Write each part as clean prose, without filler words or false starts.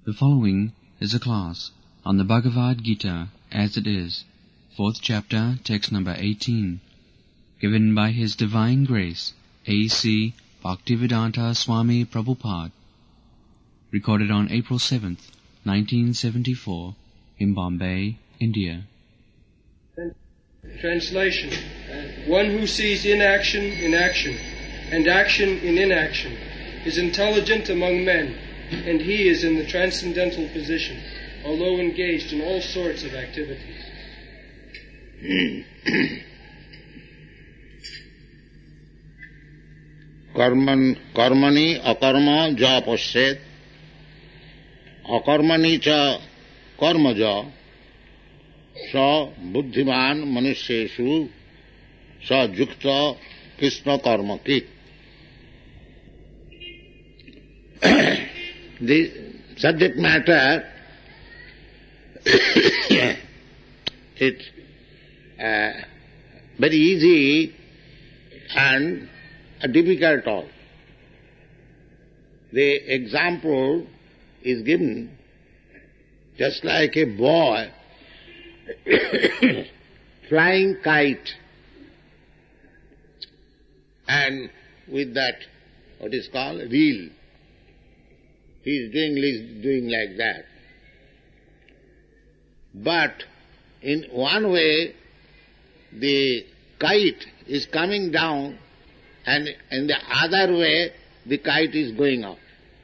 The following is a class on the Bhagavad Gita as it is, 4th chapter, text number 18, given by His Divine Grace, A.C. Bhaktivedanta Swami Prabhupada, recorded on April 7th, 1974, in Bombay, India. Translation. One who sees inaction in action and action in inaction is intelligent among men, and he is in the transcendental position, although engaged in all sorts of activities. Karmani akarma ja pasyet akarmani cha karma ja sa buddhiman manusyeshu sa yukta krishna karma ki. The subject matter it's very easy and difficult also. The example is given just like a boy flying kite, and with that what is called reel, he is doing like that. But in one way the kite is coming down, and in the other way the kite is going up.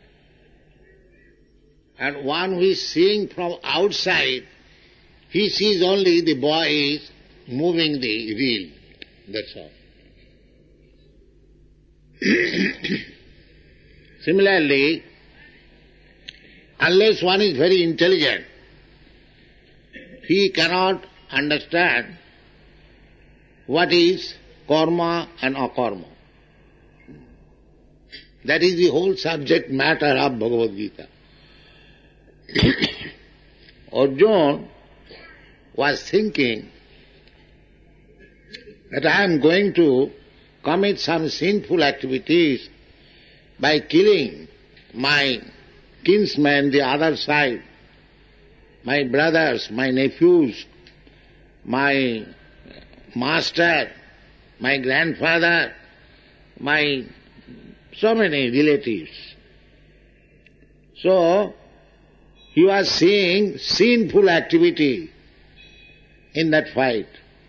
And one who is seeing from outside, he sees only the boy is moving the reel. That's all. Similarly, unless one is very intelligent, he cannot understand what is karma and akarma. That is the whole subject matter of Bhagavad Gita. Arjuna was thinking that I am going to commit some sinful activities by killing my kinsmen the other side, my brothers, my nephews, my master, my grandfather, my so many relatives. So, he was seeing sinful activity in that fight.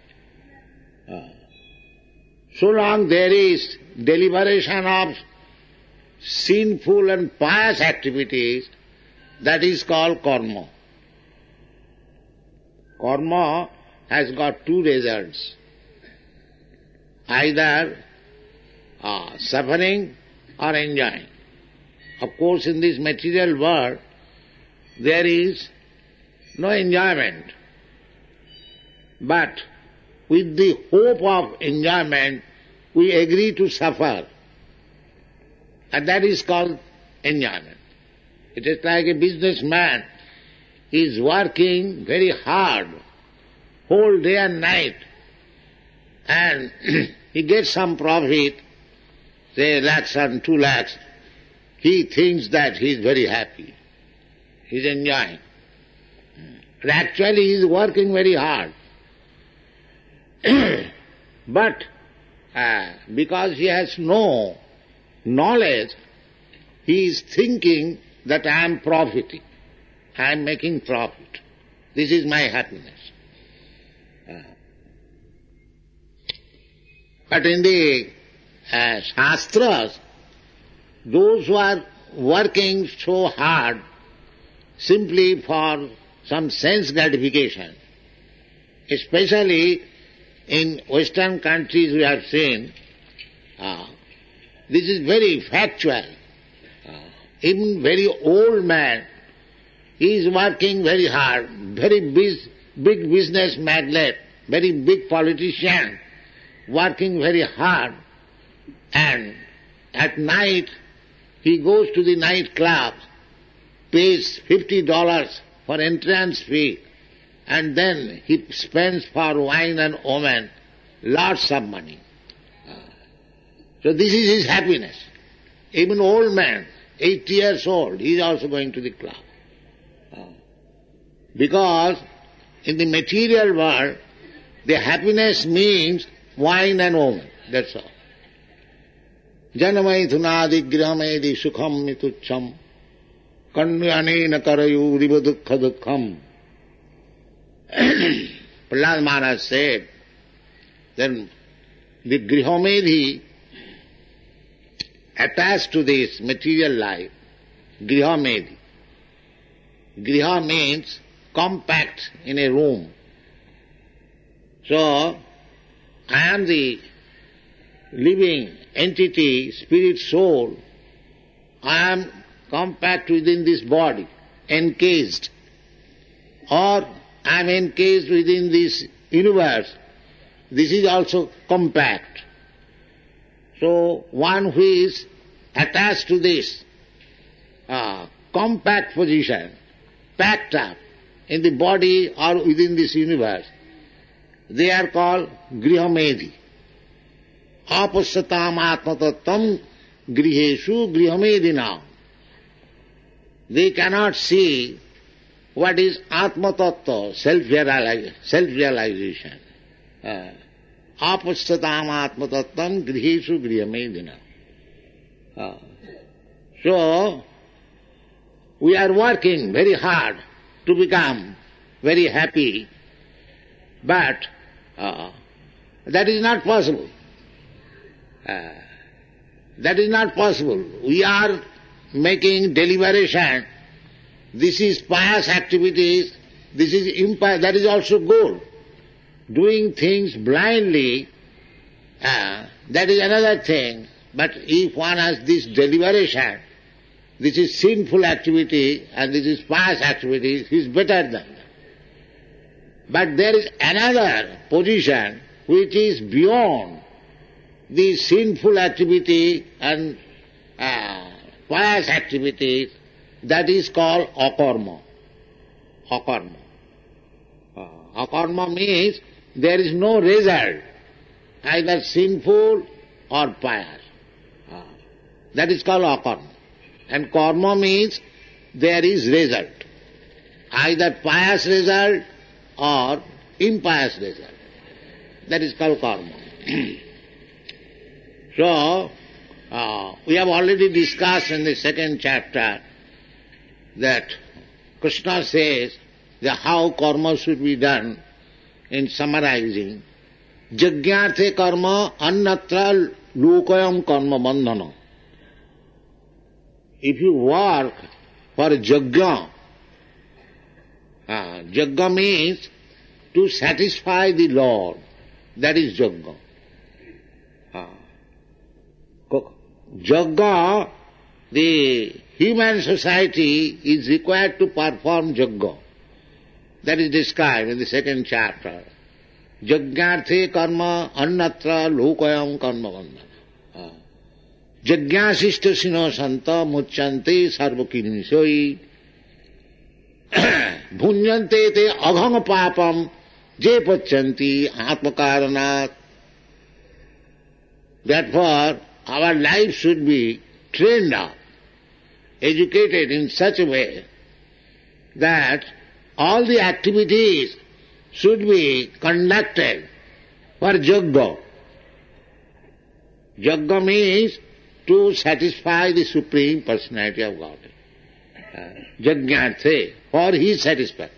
So long there is deliberation of sinful and pious activities, that is called karma. Karma has got two results. Either suffering or enjoying. Of course, in this material world, there is no enjoyment. But with the hope of enjoyment, we agree to suffer. And that is called enjoyment. It is like a businessman is working very hard, whole day and night, and he gets some profit, say lakhs and 2 lakhs. He thinks that he is very happy. He is enjoying. But actually he is working very hard. But because he has no knowledge, he is thinking that I am profiting. I am making profit. This is my happiness. But in the Shastras, those who are working so hard simply for some sense gratification, especially in Western countries we have seen, this is very factual. Even very old man, he is working very hard, very big business magnate, very big politician, working very hard, and at night he goes to the night club, pays $50 for entrance fee, and then he spends for wine and women lots of money. So this is his happiness. Even old man, 80 years old, he is also going to the club. Because in the material world, the happiness means wine and woman, that's all. Janamai thunadi grihamedi sukham mitucham kanyanena karayu riva dukkha dukkham. Prahlad Maharaj said, then the grihamedi attached to this material life, grihamedi. Griha means compact in a room. So, I am the living entity, spirit, soul. I am compact within this body, encased. Or I am encased within this universe. This is also compact. So, one who is attached to this compact position, packed up in the body or within this universe, they are called grihamedi. Apasyatam atmatattvam griheshu grihamedinam. They cannot see what is atmatattva, self-realization. Apasyatam atmatattvam griheshu grihamedinam. So, we are working very hard to become very happy, but that is not possible. That is not possible. We are making deliberation. This is pious activities. This is impious. That is also good. Doing things blindly, that is another thing. But if one has this deliberation, this is sinful activity and this is pious activity, he is better than that. But there is another position which is beyond the sinful activity and pious activities, that is called akarma. Akarma. Akarma means there is no result, either sinful or pious. That is called akarma. And karma means there is result, either pious result or impious result. That is called karma. So, we have already discussed in the second chapter that Krishna says that how karma should be done in summarizing. Jagyarthe karma annatra lokayam karma bandhana. If you work for jagya, jagya means to satisfy the Lord. That is jagya. Jagya, the human society is required to perform jagya. That is described in the second chapter. Jagyarthe karma annatra lokayam karma bandhana. Jagyasishta sino santa mucchante sarvakinisoi bhunyante te agham papam je pachanti atmakaranat. Therefore, our life should be trained up, educated in such a way that all the activities should be conducted for jagya. Jagya means to satisfy the Supreme Personality of Godhead. Jagyarthe, for his satisfaction.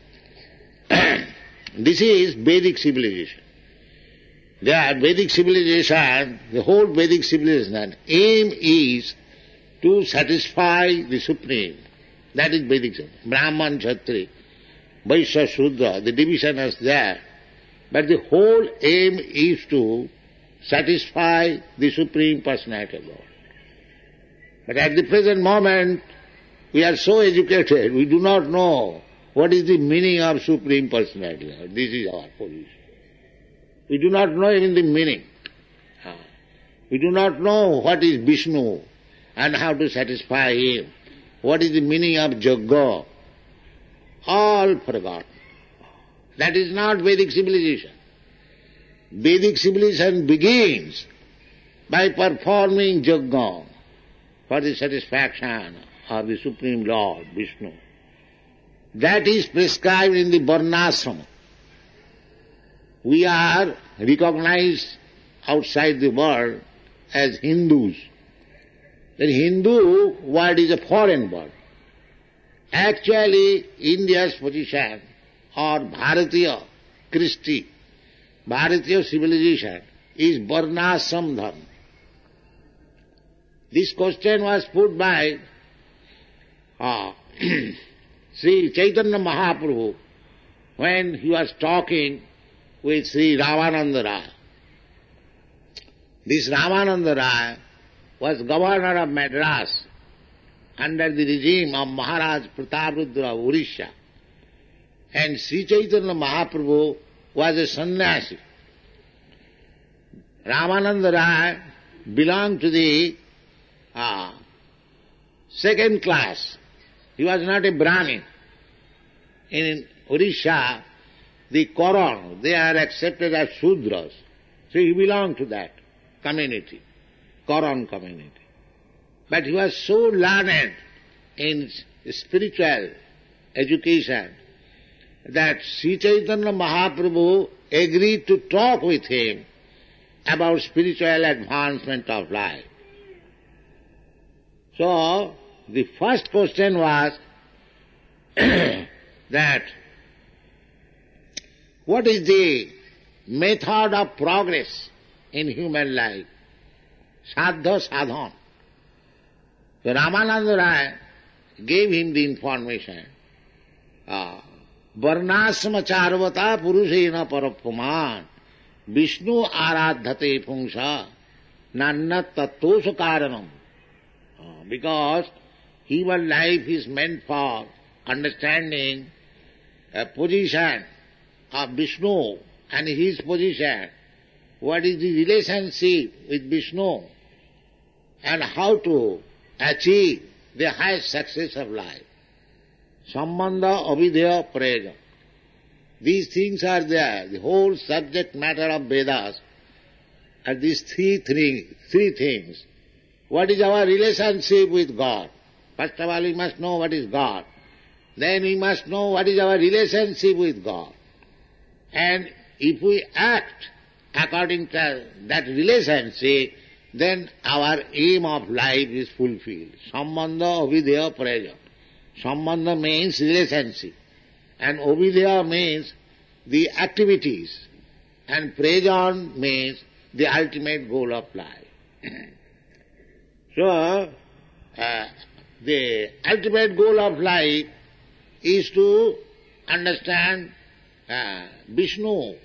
This is Vedic civilization. That Vedic civilization, the whole Vedic civilization, aim is to satisfy the Supreme. That is Vedic civilization. Brahman, Kshatriya, Vaishya, Shudra, the division is there. But the whole aim is to satisfy the Supreme Personality of God. But at the present moment, we are so educated, we do not know what is the meaning of Supreme Personality. This is our position. We do not know even the meaning. We do not know what is Vishnu and how to satisfy him. What is the meaning of Jagya? All forgotten. That is not Vedic civilization. Vedic civilization begins by performing Jagya for the satisfaction of the Supreme Lord, Vishnu. That is prescribed in the Varnasrama. We are recognized outside the world as Hindus. The Hindu word is a foreign word. Actually, India's position, or Bharatiya Christi, Bharatiya civilization, is Varnashram Dharma. This question was put by Sri Chaitanya Mahaprabhu when he was talking with Sri Ramananda Raya. This Ramananda Raya was governor of Madras under the regime of Maharaj Prataprudra of Orissa. And Sri Chaitanya Mahaprabhu was a sannyasi. Ramananda Raya belonged to the second class. He was not a Brahmin. In Orissa, the Koran, they are accepted as Shudras. So he belonged to that community, Koran community. But he was so learned in spiritual education that Sri Chaitanya Mahaprabhu agreed to talk with him about spiritual advancement of life. So, the first question was that what is the method of progress in human life? Sadha sadhan. So Ramananda Raya gave him the information. Varnasrama charvata purushena parapuman Vishnu aradhate pungsha nannat tattosha karanam. Because human life is meant for understanding a position of Vishnu and his position, what is the relationship with Vishnu, and how to achieve the highest success of life. Sambandha, avidya, praja. These things are there. The whole subject matter of Vedas are these three things. What is our relationship with God? First of all, we must know what is God. Then we must know what is our relationship with God. And if we act according to that relationship, then our aim of life is fulfilled. Sambandha, avidya, praja. Sambandha means relationship, and avidya means the activities, and praja means the ultimate goal of life. So, the ultimate goal of life is to understand Vishnu,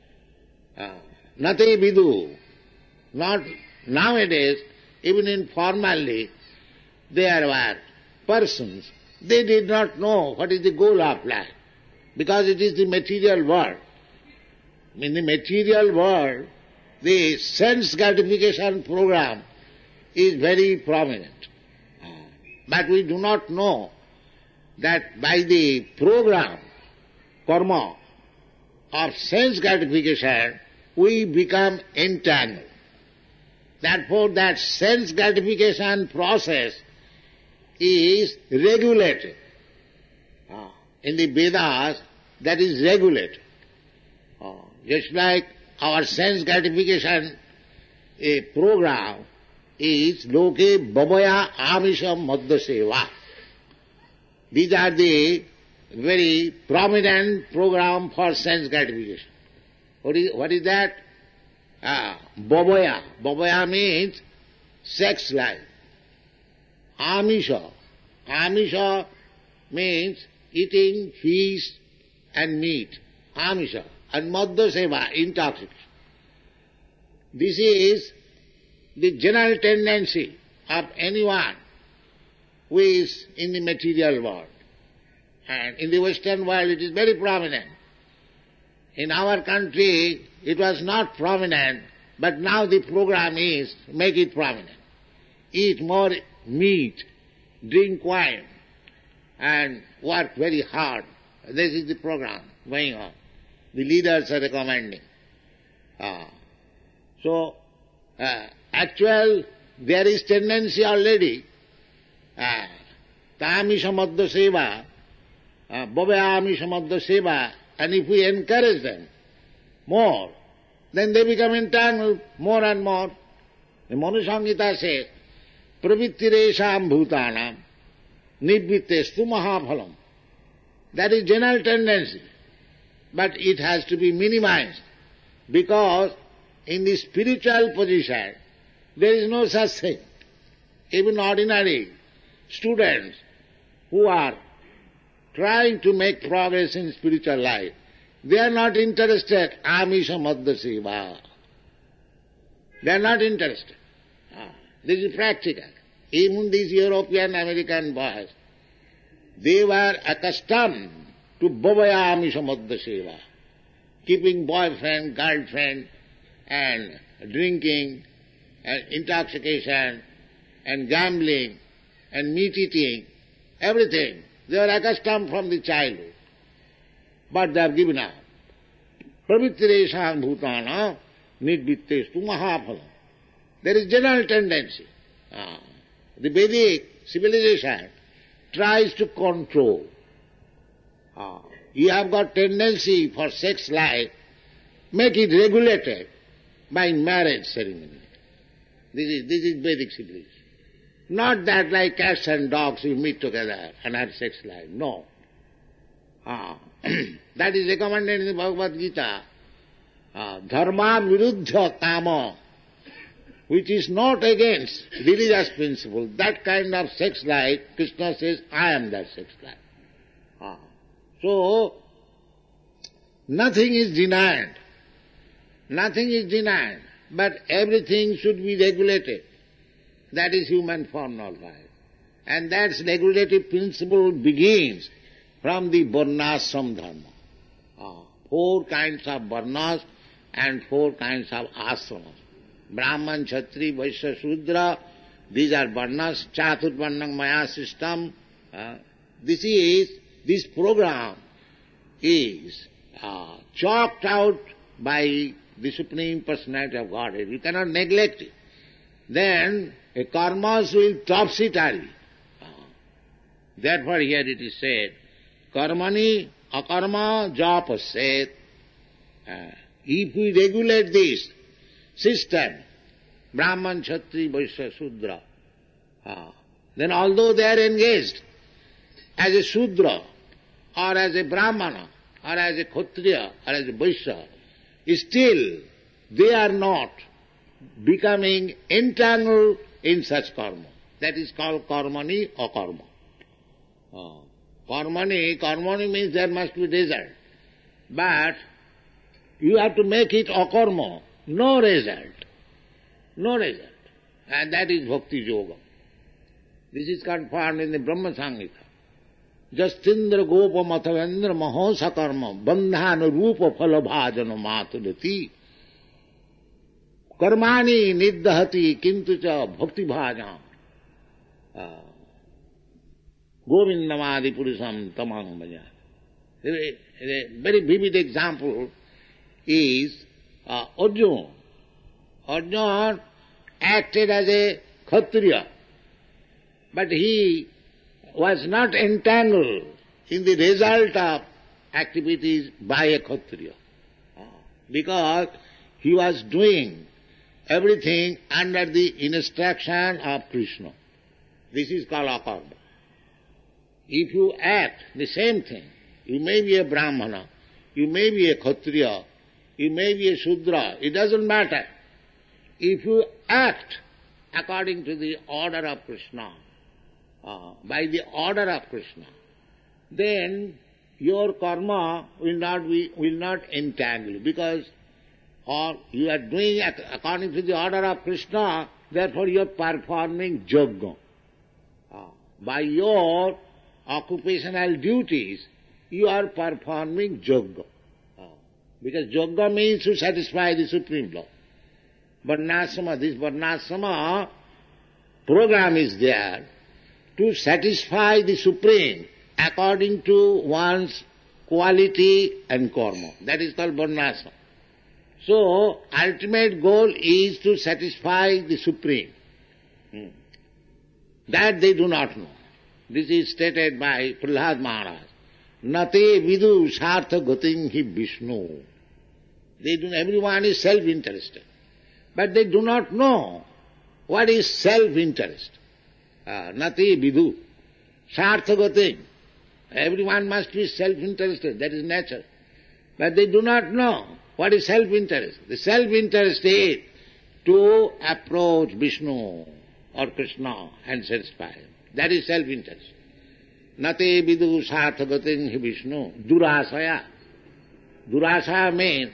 nate vidu. Not nowadays, even informally, there were persons, they did not know what is the goal of life, because it is the material world. In the material world, the sense gratification program is very prominent. But we do not know that by the program, karma, of sense gratification, we become entangled. Therefore, that sense gratification process is regulated. In the Vedas, that is regulated. Just like our sense gratification program is loke babaya amisham madhya seva. These are the very prominent program for sense gratification. What is that? Babaya. Babaya means sex life. Amisha. Amisha means eating fish and meat. Amisha. And madhya seva, intoxication. This is the general tendency of anyone who is in the material world. And in the Western world it is very prominent. In our country it was not prominent, but now the program is make it prominent. Eat more meat, drink wine, and work very hard. This is the program going on. The leaders are recommending. Actual, there is tendency already, Tamisha Madhya Seva, Bhavayami Samadha Seva, and if we encourage them more, then they become entangled more and more. The Manu Samhita says, Pravittiresham bhutanam nibhittestu mahaphalam. That is general tendency, but it has to be minimized, because in the spiritual position there is no such thing. Even ordinary students who are trying to make progress in spiritual life, they are not interested. Amisha Madhya Seva. They are not interested. This is practical. Even these European American boys, they were accustomed to Bhavaya Amisha Madhya Seva, keeping boyfriend, girlfriend, and drinking, and intoxication, and gambling, and meat eating, everything. They were accustomed from the childhood. But they have given up. Pravittiresham bhutana nidvittestu mahaphalam. There is general tendency. The Vedic civilization tries to control. You have got tendency for sex life, make it regulated by marriage ceremony. This is Vedic civilization. Not that like cats and dogs you meet together and have sex life. No. That is recommended in the Bhagavad Gita. Dharma viruddha kama, which is not against religious principle. That kind of sex life, Krishna says, I am that sex life. So, nothing is denied. Nothing is denied. But everything should be regulated. That is human formal life. And that regulative principle begins from the varnashram dharma. 4 kinds of varnas and 4 kinds of ashramas. Brahman, Kshatri, Vaishya, Shudra, these are varnas. Chaturvarnam maya system. This program is chalked out by the Supreme Personality of Godhead. You cannot neglect it. Then a karmas will topsy-turvy. Therefore here it is said, karmani akarma japasset. If we regulate this system, Brahman, Kshatri, Vaishya, Shudra, then although they are engaged as a Shudra, or as a Brahmana, or as a Kshatriya, or as a Vaishya, still they are not becoming entangled in such karma. That is called karmani akarma. Karmani means there must be result. But you have to make it akarma, no result. No result. And that is bhakti yoga. This is confirmed in the Brahma Samhita. Justindra gopa mathavendra mahosa karma bandhana rupa phalabhajana matulati karmani niddhati kintu cha bhakti bhajam govindamadi purusam tamang bhaja. A very vivid example is Arjuna. Arjuna acted as a Kshatriya, but he was not entangled in the result of activities by a Kshatriya, because he was doing everything under the instruction of Krishna. This is called akarma. If you act the same thing, you may be a Brahmana, you may be a Kshatriya, you may be a Shudra, it doesn't matter. If you act according to the order of Krishna, by the order of Krishna, then your karma will not entangle you, because you are doing according to the order of Krishna, therefore you are performing yoga. By your occupational duties, you are performing yoga. Because yoga means to satisfy the Supreme Law. Varnashrama, this Varnashrama program is there to satisfy the Supreme according to one's quality and karma. That is called Varnashrama. So, ultimate goal is to satisfy the Supreme. That they do not know. This is stated by Prahlad Maharaj. Nate vidu sartha gating hi Vishnu. Everyone is self-interested. But they do not know what is self-interest. Nate vidu sartha gating. Everyone must be self-interested, that is nature. But they do not know what is self-interest. The self-interest is to approach Vishnu or Krishna and satisfy him. That is self-interest. Nate vidu sarthagatin hi Vishnu. Durasaya. Durasaya means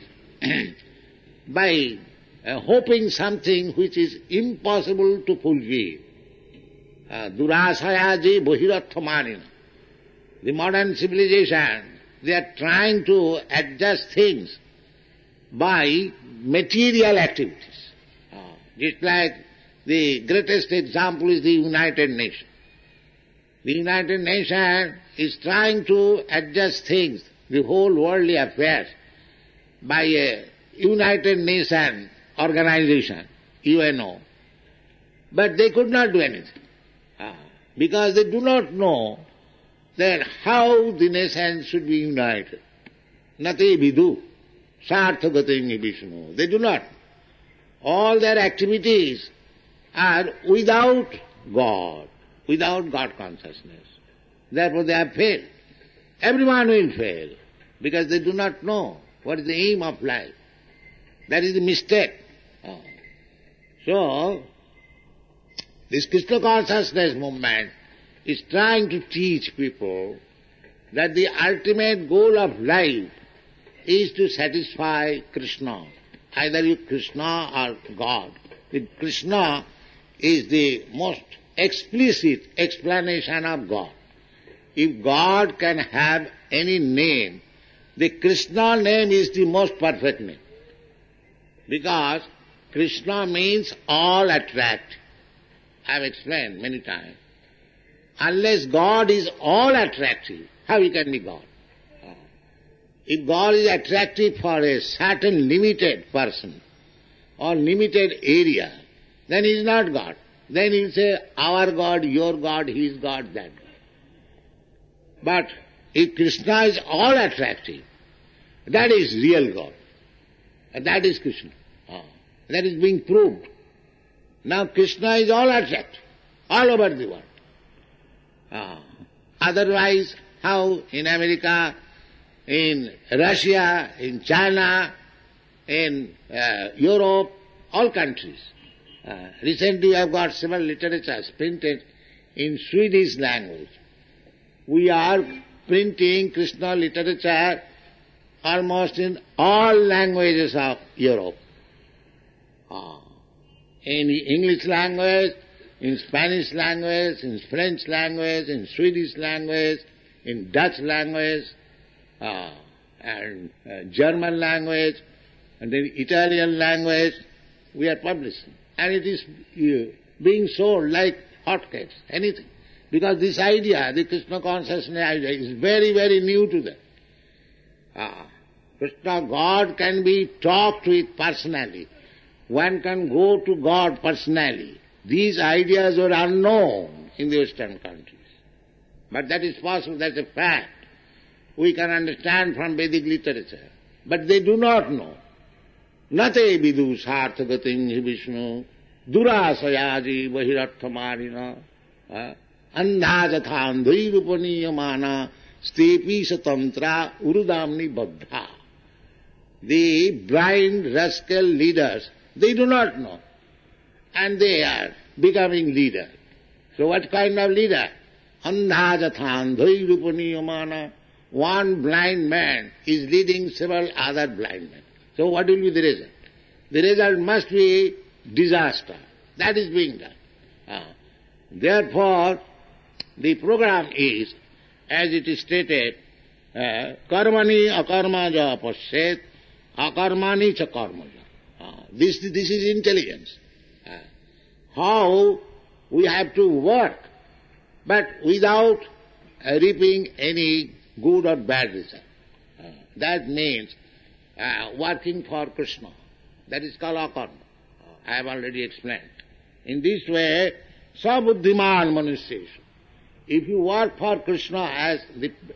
by hoping something which is impossible to fulfill. Durasaya ji bohirathamanina. The modern civilization, they are trying to adjust things by material activities. Just like the greatest example is the United Nations. The United Nations is trying to adjust things, the whole worldly affairs, by a United Nations organization, UNO. But they could not do anything, because they do not know that how the nations should be united. Nate vidu sarthagating Vishnu. They do not. All their activities are without God consciousness. Therefore they have failed. Everyone will fail, because they do not know what is the aim of life. That is the mistake. So, this Krishna consciousness movement is trying to teach people that the ultimate goal of life is to satisfy Krishna, either Krishna or God. Krishna is the most explicit explanation of God. If God can have any name, the Krishna name is the most perfect name. Because Krishna means all attractive. I have explained many times. Unless God is all attractive, how he can be God? If God is attractive for a certain limited person or limited area, then he is not God. Then he will say, our God, your God, his God, that God. But if Krishna is all attractive, that is real God. And that is Krishna. That is being proved. Now Krishna is all attractive, all over the world. Otherwise, how in America, in Russia, in China, in Europe, all countries. Recently we have got several literatures printed in Swedish language. We are printing Krishna literature almost in all languages of Europe. In English language, in Spanish language, in French language, in Swedish language, in Dutch language, and German language, and then Italian language, we are publishing. And it is being sold like hotcakes, anything. Because this idea, the Krishna consciousness idea, is very, very new to them. Krishna, God can be talked with personally. One can go to God personally. These ideas were unknown in the Western countries. But that is possible, that's a fact. We can understand from Vedic literature. But they do not know. Nate vidu sarthagating hi Vishnu, durasayaji vahirathamarina, andhajatha andhairupaniya stepi satantra urudamni baddha. The blind rascal leaders, they do not know. And they are becoming leader. So what kind of leader? Andhajatha andhairupaniya. One blind man is leading several other blind men. So what will be the result? The result must be disaster. That is being done. Therefore, the program is, as it is stated, karmani akarmaja pasyet, akarmani cha karmaja. This is intelligence. How we have to work, but without reaping any good or bad result. That means working for Krishna. That is called akarma. I have already explained. In this way, sabuddhiman manusyeshu. If you work for Krishna as the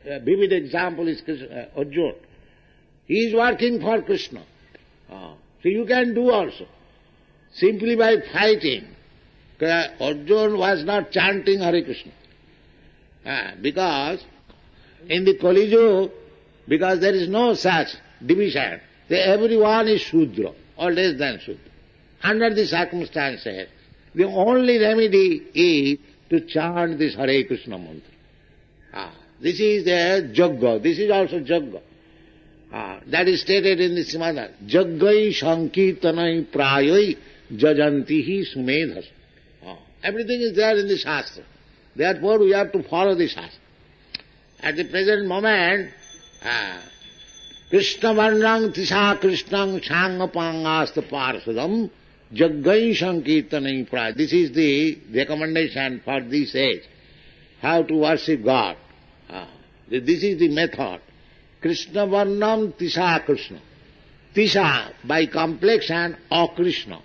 vivid example is Arjuna. He is working for Krishna. So you can do also. Simply by fighting. Arjuna was not chanting Hare Krishna. Because in the Kali Yuga, because there is no such division, everyone is Shudra or less than Shudra. Under the circumstances, the only remedy is to chant this Hare Krishna mantra. This is the Jagga. This is also Jagga. That is stated in the Srimad. Jaggai Sankirtanai Prayai Jajantihi Sumedhas. Everything is there in the Shastra. Therefore we have to follow the Shastra. At the present moment, Krishna Varnang Tisha Krishnang Sangapangasta Parsadam Jaggai Sankirtanai Prayai. This is the recommendation for this age. How to worship God. This is the method. Krishna Varnam Tisha Krishna. Tisha, by complexion, or Krishna.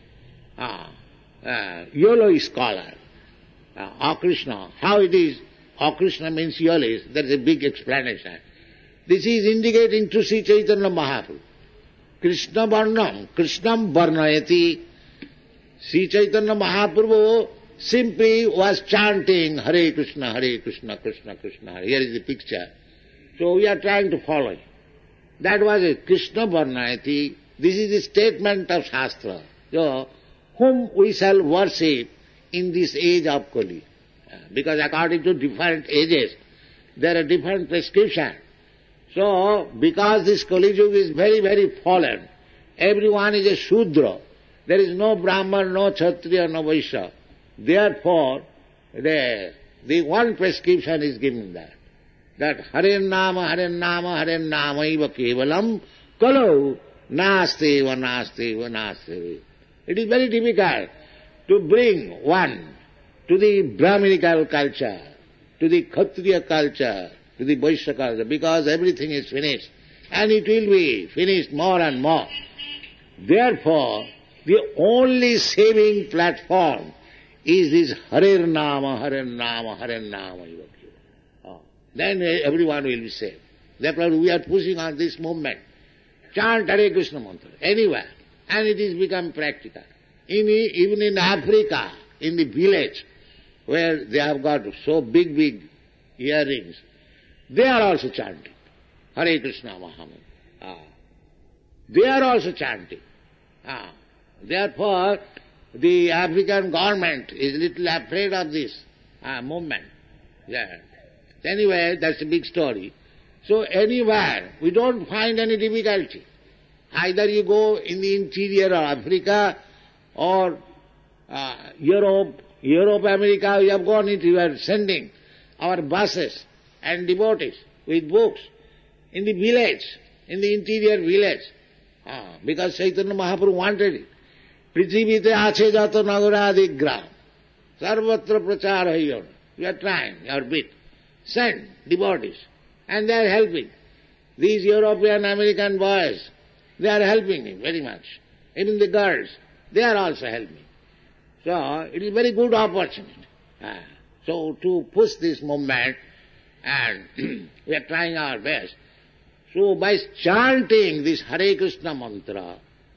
Yellow scholar. Or Krishna. How it is? Or Krishna means yellowish. There is a big explanation. This is indicating to Sri Chaitanya Mahaprabhu. Krishna Varnam, Krishnam Varnayati. Sri Chaitanya Mahaprabhu simply was chanting Hare Krishna, Krishna Krishna Hare. Here is the picture. So we are trying to follow it. That was it. Krishna Varnayati. This is the statement of Shastra. So, whom we shall worship in this age of Kali. Because according to different ages, there are different prescriptions. So, because this Kali Yuga is very, very fallen, everyone is a Shudra. There is no Brahman, no Kshatriya, no Vaishya. Therefore, the one prescription is given there. That Hare Nama, Hare Nama, Hare Nama iva kevalam kalau nasteva, nasteva, nasteva. It is very difficult to bring one to the Brahminical culture, to the Kshatriya culture, to the Vaishya culture, because everything is finished. And it will be finished more and more. Therefore, the only saving platform is this Hare Nama, Hare Nama, Hare Nama iva kevalam. Then everyone will be saved. Therefore we are pushing on this movement. Chant Hare Krishna mantra anywhere. And it is become practical. Even in Africa, in the village, where they have got so big, big earrings, they are also chanting Hare Krishna Mahamantra. They are also chanting. Therefore, the African government is little afraid of this movement. Yeah. Anyway, that's a big story. So anywhere, we don't find any difficulty. Either you go in the interior of Africa or Europe, America, we have gone into, we are sending our buses and devotees with books in the village, in the interior village, because Chaitanya Mahaprabhu wanted it. Prithivite ache jato nagara gram, sarvatra prachar hayon. We are trying our bit. Send devotees. And they are helping. These European, American boys, they are helping me very much. Even the girls, they are also helping. So, it is very good opportunity. So, to push this movement, and we are trying our best. So, by chanting this Hare Krishna mantra,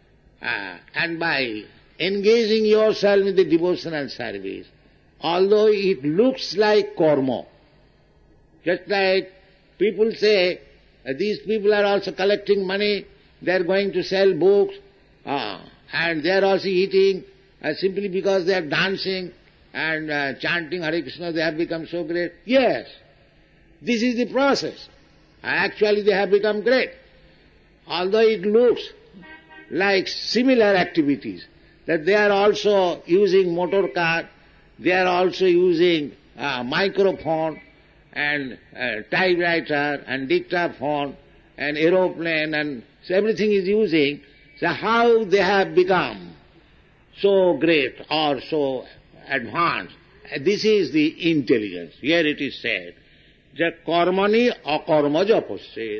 and by engaging yourself in the devotional service, although it looks like karma, just like people say, these people are also collecting money, they are going to sell books, and they are also eating, simply because they are dancing and chanting Hare Krishna, they have become so great. Yes, this is the process. Actually they have become great. Although it looks like similar activities, that they are also using motor car, they are also using microphone, and typewriter and dictaphone and aeroplane, and so everything is using. So how they have become so great or so advanced? This is the intelligence. Here it is said, that karmani akarmaja passet.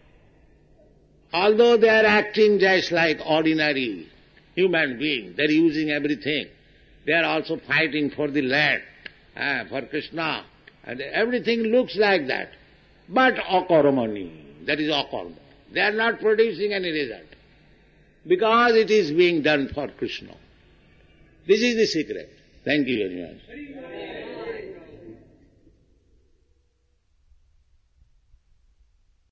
Although they are acting just like ordinary human beings, they are using everything. They are also fighting for the land, for Krishna. And everything looks like that. but akarmani, that is akarma. They are not producing any result, because it is being done for Krishna. This is the secret. Thank you very much.